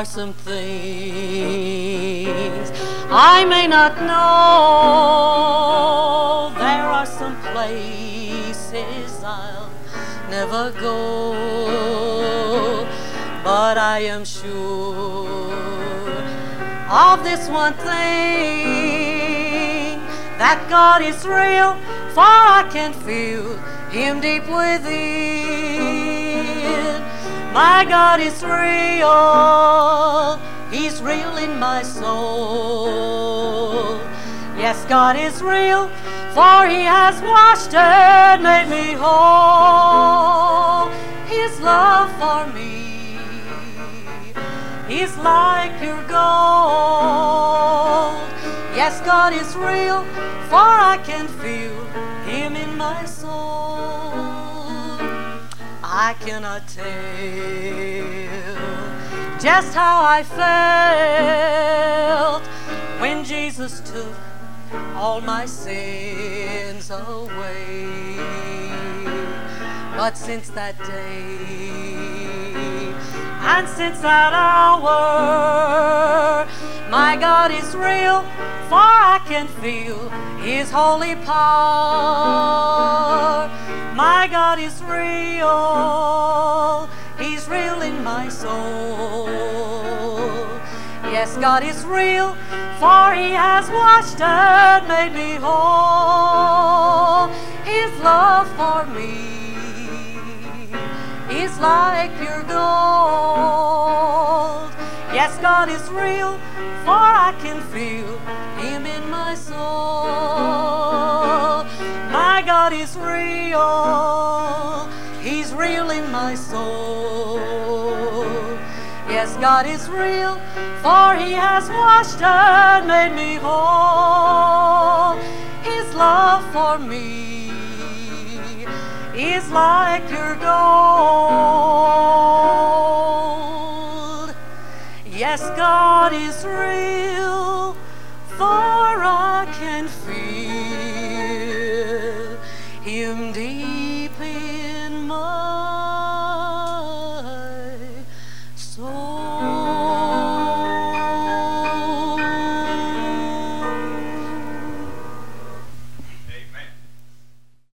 some things I may not know. There are some places I'll never go, but I am sure of this one thing, that God is real, for I can feel Him deep within. My God is real, He's real in my soul. Yes, God is real, for He has washed and made me whole. His love for me is like pure gold. Yes, God is real, for I can feel Him in my soul. I cannot tell just how I felt when Jesus took all my sins away. But since that day and since that hour, my God is real, for I can feel His holy power. My God is real, He's real in my soul. Yes, God is real, for He has washed and made me whole. His love for me is like pure gold. Yes, God is real, for I can feel Him in my soul. My God is real, He's real in my soul. Yes, God is real, for He has washed and made me whole. His love for me is like pure gold. Yes, God is real, for I can feel